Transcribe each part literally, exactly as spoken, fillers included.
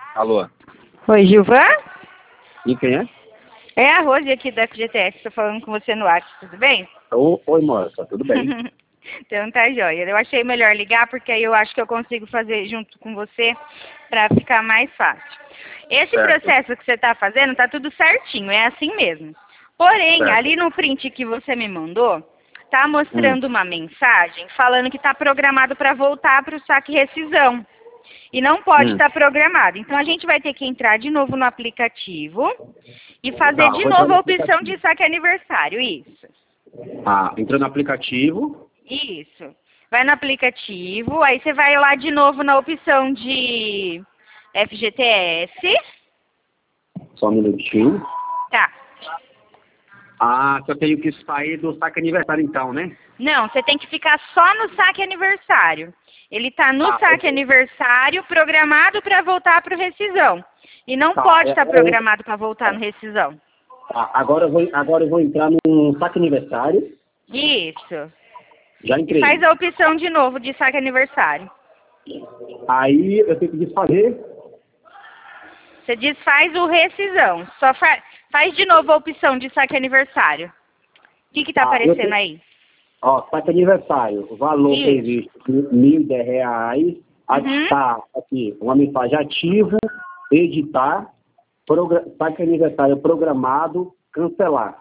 Alô? Oi, Gilvan? E quem é? É a Rose aqui da F G T S, estou falando com você no WhatsApp, tudo bem? Ô, oi, moça, tudo bem? Então tá joia. Eu achei melhor ligar porque aí eu acho que eu consigo fazer junto com você para ficar mais fácil. Esse Certo. processo que você está fazendo tá tudo certinho, é assim mesmo. Porém, Certo. ali no print que você me mandou, tá mostrando Hum. uma mensagem falando que está programado para voltar para o saque rescisão. E não pode Hum. estar programado. Então a gente vai ter que entrar de novo no aplicativo e fazer Tá, de vou entrar novo no a opção aplicativo. de saque aniversário. Isso. Ah, entrou no aplicativo. Isso. Vai no aplicativo, aí você vai lá de novo na opção de F G T S. Só um minutinho. Tá. Ah, que eu tenho que sair do saque aniversário então, né? Não, você tem que ficar só no saque aniversário. Ele está no Ah, saque eu- aniversário programado para voltar para o rescisão. E não Tá, pode é, estar é, programado para voltar no rescisão. tá, agora eu vou, agora eu vou entrar no saque aniversário. Isso. Já E entrei. faz a opção de novo de saque aniversário. Aí eu tenho que desfazer. Você desfaz o rescisão. Só fa faz de novo a opção de saque aniversário. O que que tá Ah, eu aparecendo tenho- aí? Ó, saque aniversário. O valor Isso. previsto, mil e dez reais. Uhum. Tá aqui, uma mensagem ativo, editar, progra- saque aniversário programado, cancelar.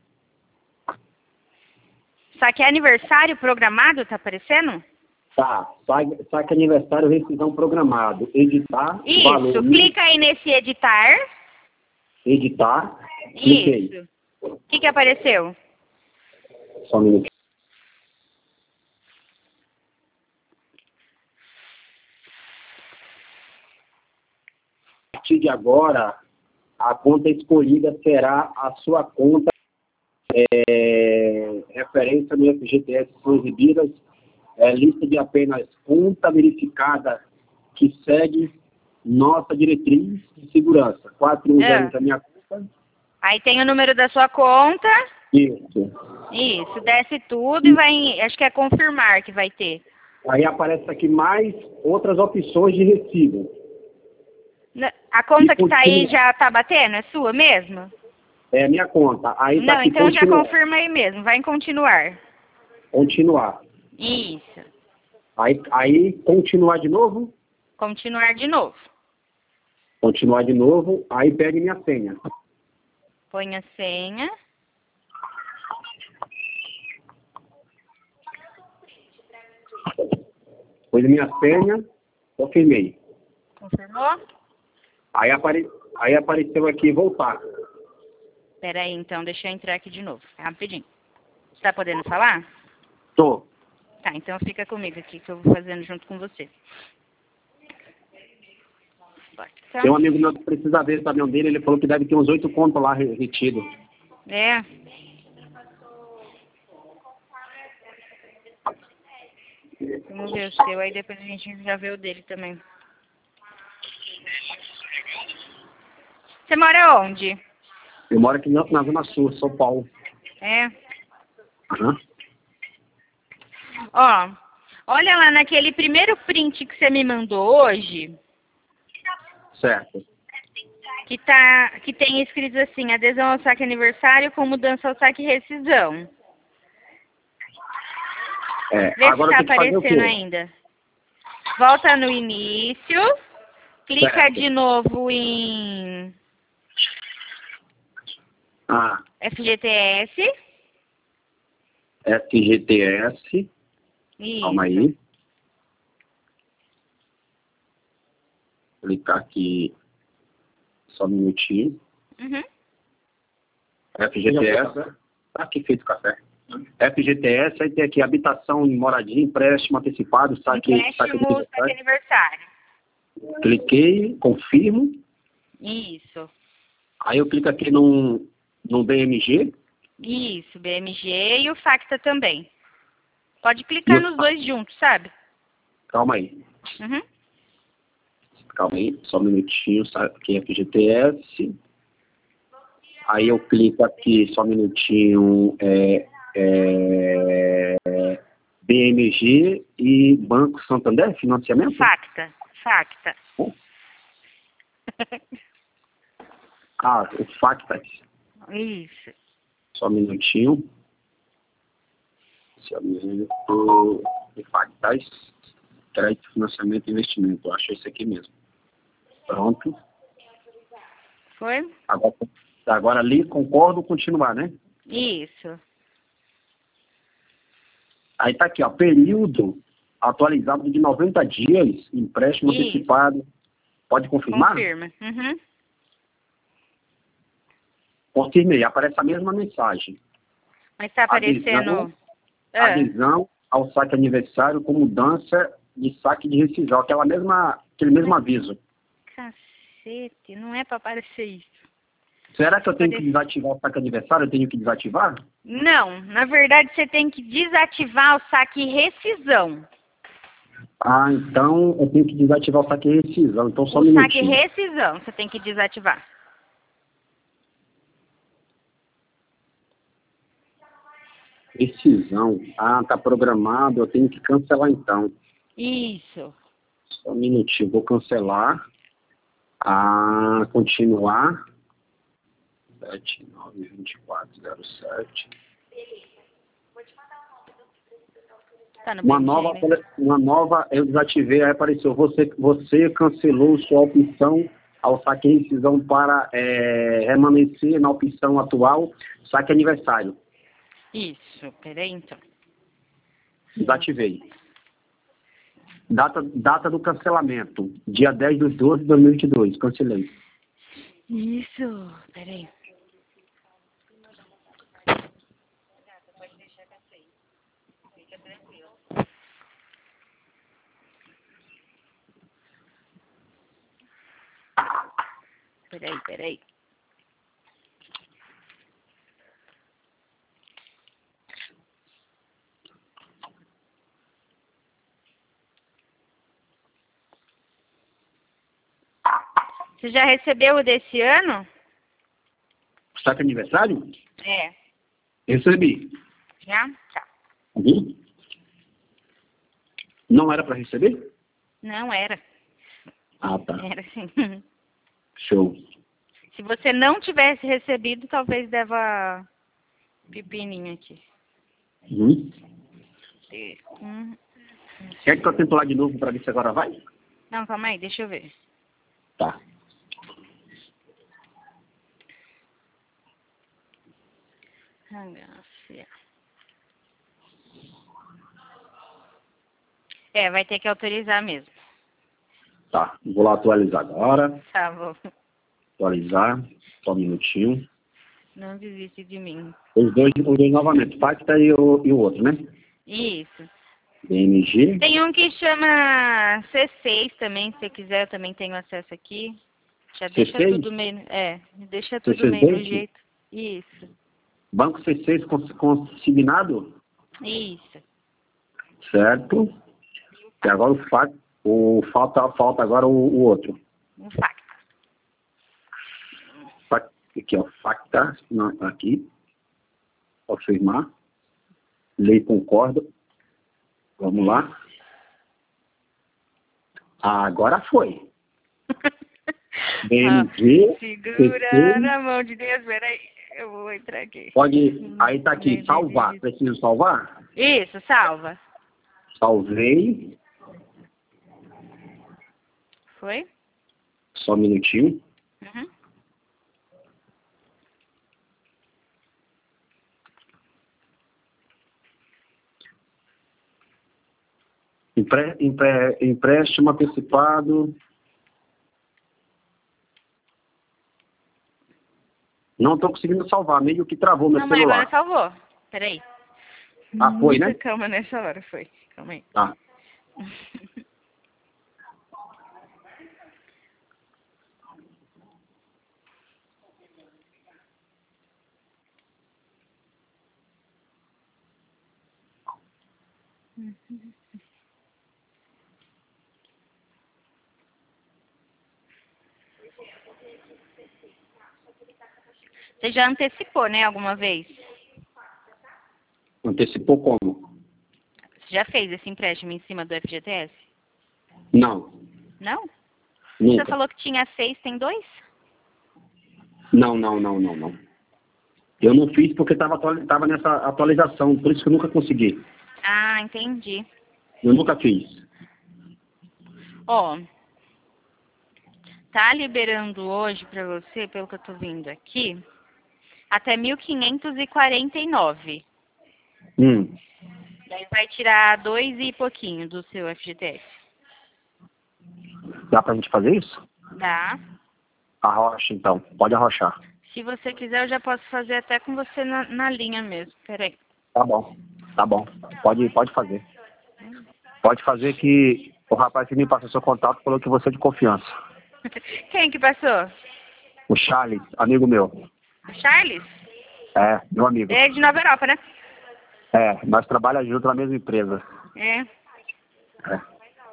Saque aniversário programado, tá aparecendo? Tá, saque, saque aniversário, rescisão programado, editar, Isso. valor, Clica aí nesse editar. editar, cliquei. Isso. O que que apareceu? Só um minutinho. A partir de agora, a conta escolhida será a sua conta, é, referência no F G T S são exibidas, é, lista de apenas conta verificada que segue nossa diretriz de segurança. quatro um zero Ah. da minha conta. Aí tem o número da sua conta. Isso. Isso. Desce tudo e vai em, acho que é confirmar que vai ter. Aí aparece aqui mais outras opções de recibo. Na- A conta E que tá aí continua. já tá batendo? É sua mesmo? É a minha conta. Aí tá Não, aqui então já continuar. confirma aí mesmo. Vai em continuar. Continuar. Isso. Aí, aí continuar de novo. Continuar de novo. Continuar de novo. Aí pegue minha senha. Põe a senha. Pôs minha senha. Confirmei. Confirmou? Aí, apare, aí apareceu aqui voltar. Espera aí, então. Deixa eu entrar aqui de novo. Rapidinho. Você tá podendo falar? Tô. Tá, então fica comigo aqui que eu vou fazendo junto com você. Tem um Então, amigo meu que precisa ver o caminhão dele. Ele falou que deve ter uns oito contos lá re- retido. é. Vamos ver o seu, aí depois a gente já vê o dele também. Você mora onde? Eu moro aqui na, na Zona Sul, São Paulo. É. Aham. Ó, olha lá naquele primeiro print que você me mandou hoje, Certo. que, tá, que tem escrito assim, adesão ao saque aniversário com mudança ao saque rescisão. É, Vê agora se eu tá tenho que fazer o quê? aparecendo ainda. Volta no início, clica Certo. de novo em Ah, F G T S. F G T S. Isso. Calma aí. Clicar aqui. Só um minutinho. Uhum. F G T S. Tá aqui feito café. F G T S, aí tem aqui habitação e moradia, empréstimo antecipado, saque, saque Empréstimo, saque aniversário. aniversário. Cliquei, confirmo. Isso. Aí eu clico aqui num, num B M G. Isso, B M G e o Facta também. Pode clicar E eu- nos dois juntos, sabe? Calma aí. Uhum. Calma aí, só um minutinho, sabe? Aqui é F G T S. Aí eu clico aqui, só um minutinho, é, é, B M G e Banco Santander, financiamento? Facta, Facta. Ah, o Factas. Isso. Só um minutinho. Só um minuto. O Factas. Crédito, financiamento e investimento. Eu acho esse aqui mesmo. Pronto. Foi? Agora, agora ali, concordo, continuar, né? Isso. Aí tá aqui, ó. Período atualizado de noventa dias, empréstimo Isso. antecipado. Pode confirmar? Confirma. Uhum. Confirmei. Aparece a mesma mensagem. Mas tá aparecendo... Adesão, Ah, adesão ao saque aniversário com mudança de saque de rescisão. Aquela mesma, aquele mesmo aviso. cacete, não é pra aparecer isso. Será que eu tenho que Aparece- desativar o saque aniversário? Eu tenho que desativar? Não, na verdade você tem que desativar o saque rescisão. Ah, então eu tenho que desativar o saque rescisão. Então só um O saque minutinho. rescisão você tem que desativar. Rescisão. Ah, tá programado. Eu tenho que cancelar então. Isso. Só um minutinho. Vou cancelar. Ah, continuar. sete nove dois quatro zero sete. Tá no Uma B M G, nova, né? uma nova, eu desativei, aí apareceu, você, você cancelou sua opção ao saque rescisão para é, permanecer na opção atual, saque aniversário. Isso, peraí então. Desativei. Data, data do cancelamento, dia dez de doze de dois mil e vinte e dois, cancelei. Isso, peraí. Peraí, peraí. Você já recebeu o desse ano? Saque aniversário? É. Recebi. Já? Tá. Uhum. Não era para receber? Não era. Ah, tá. Era sim. Show. Se você não tivesse recebido, talvez deva pepininho aqui. Uhum. Hum. Quer que eu tento lá de novo para ver se agora vai? Não, calma aí, deixa eu ver. Tá. Graça. É, vai ter que autorizar mesmo. Tá. Vou lá atualizar agora. Tá bom. Atualizar. Só um minutinho. Não desiste de mim. Os dois, os dois novamente. Pacta e o, e o outro, né? Isso. B M G. Tem um que chama C seis também, se você quiser, eu também tenho acesso aqui. Já deixa C seis? tudo meio... É, deixa tudo C seis meio no Bank? jeito. Isso. Banco C seis cons- consignado? Isso. Certo. E agora o fac, o falta, falta agora o, o outro. Um facto. Fac, aqui, ó. Facta, não, aqui. Confirmar. Lei concorda. Vamos lá. Ah, agora foi. B M G. Ah, segura C seis. na mão de Deus, peraí. Eu vou entrar aqui. Pode. Aí tá aqui, salvar. Preciso salvar? Isso, salva. Salvei. Foi? Só um minutinho. Uhum. Empre, empre, empréstimo antecipado. Não estou conseguindo salvar, meio que travou meu Não, mas celular. agora salvou. Peraí. Ah, foi, né? Muita calma nessa hora, foi. Calma aí. Tá. Você já antecipou, né, alguma vez? Antecipou como? Você já fez esse empréstimo em cima do F G T S? Não. Não? Nunca. Você falou que tinha seis, tem dois? Não, não, não, não, não. Eu não fiz porque estava tava nessa atualização, por isso que eu nunca consegui. Ah, entendi. Eu nunca fiz. Ó, tá liberando hoje pra você, pelo que eu tô vendo aqui, até mil quinhentos e quarenta e nove. Hum. Daí vai tirar dois e pouquinho do seu F G T S. Dá pra gente fazer isso? Dá. Arrocha, então. Pode arrochar. Se você quiser, eu já posso fazer até com você na, na linha mesmo. Peraí. Tá bom. Tá bom. Pode, pode fazer. Pode fazer que o rapaz que me passou seu contato falou que você é de confiança. Quem que passou? O Charles, amigo meu. O Charles? É, meu amigo. É de Nova Europa, né? É, nós trabalhamos juntos na mesma empresa. É. É.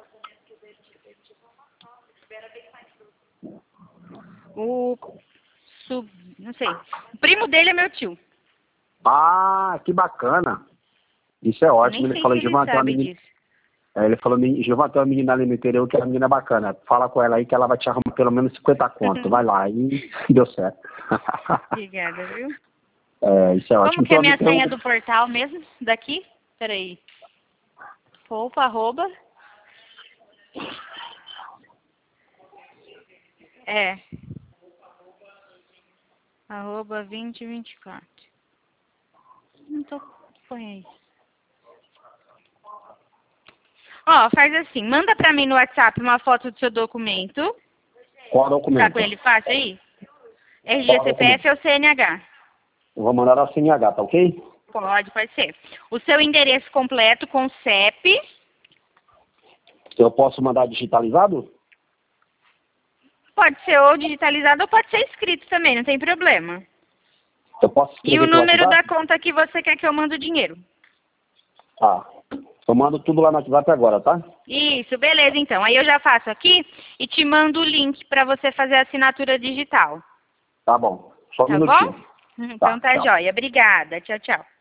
O... Sub... Não sei. O primo dele é meu tio. Ah, que bacana. Isso é ótimo. Nem Ele sei falou, se ele Gilvan, tem uma sabe menina... disso. É, ele falou, Gilvan, tem uma menina ali no interior que é uma menina bacana. Fala com ela aí que ela vai te arrumar pelo menos cinquenta conto. Vai lá. E deu certo. Obrigada, viu? É, isso é ótimo. Como que é a minha Então, senha do portal mesmo? Daqui? Peraí. Poupa, arroba. É. Arroba vinte vinte e quatro. Não tô... Põe aí. Ó, faz assim. Manda pra mim no WhatsApp uma foto do seu documento. Qual documento? Tá com ele fácil aí? R G, C P F ou C N H? Eu vou mandar a C N H, tá ok? Pode, pode ser. O seu endereço completo com C E P. Eu posso mandar digitalizado? Pode ser ou digitalizado ou pode ser escrito também, não tem problema. Eu posso E escrever o pelo número da WhatsApp? conta que você quer que eu mande o dinheiro. Tá. Eu mando tudo lá no WhatsApp agora, tá? Isso, beleza então. Aí eu já faço aqui e te mando o link para você fazer a assinatura digital. Tá bom. Só um Tá minutinho. bom? Então Tá, tá tchau. jóia. Obrigada. Tchau, tchau.